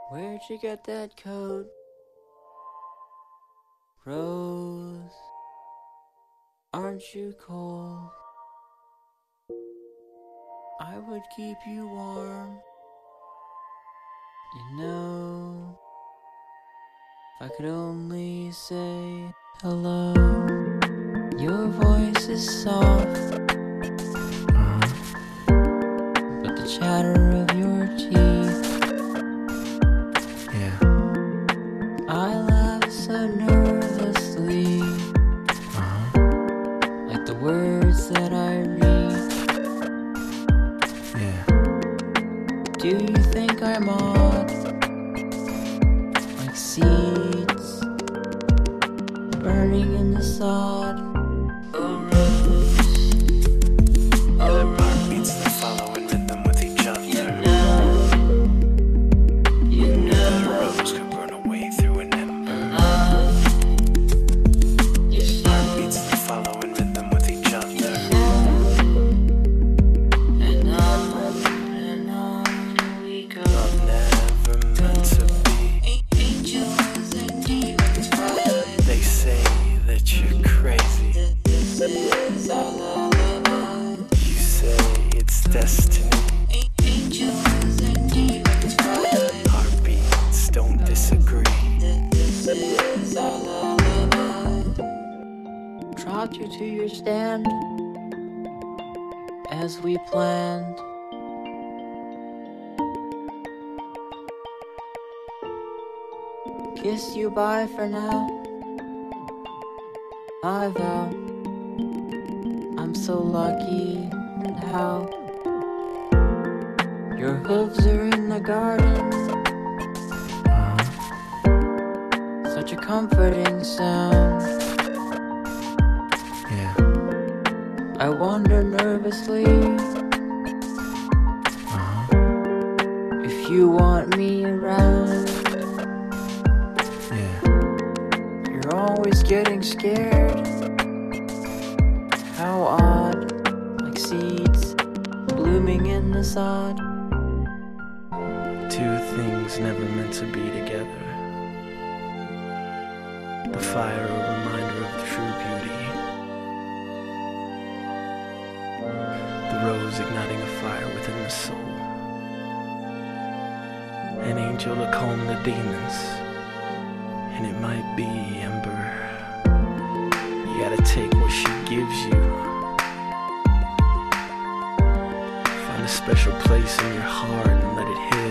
Where'd you get that coat, Rose? Aren't you cold? I would keep you warm, you know, if I could only say hello. Your voice is soft, but the chatter of your teeth, yeah, I laugh so nervously, like the words that I read. Do you think I'm odd? Like seeds burning in the sod. Oh, Rose. Oh, Their heartbeats that follow in rhythm with each other. You know. The rose could burn away through an ember. Heartbeats that follow in rhythm with each other. And on we go. Love never meant to be. Angels and demons fight. They say that you're crazy. This is our lullaby. You say it's destiny. Angels and demons fight. Heartbeats don't disagree. This is our lullaby. Trot you to your stand, as we planned. Kiss you bye for now. I vow I'm so lucky, and how your hooves are in the garden. Such a comforting sound. Yeah. I wonder nervously if you want me around. Yeah. You're always getting scared. How odd, like seeds blooming in the sod. Two things never meant to be together. The fire, a reminder of true beauty. The rose igniting a fire within the soul. An angel to calm the demons. And it might be ember. You gotta take what she gives you. Find a special place in your heart and let it heal.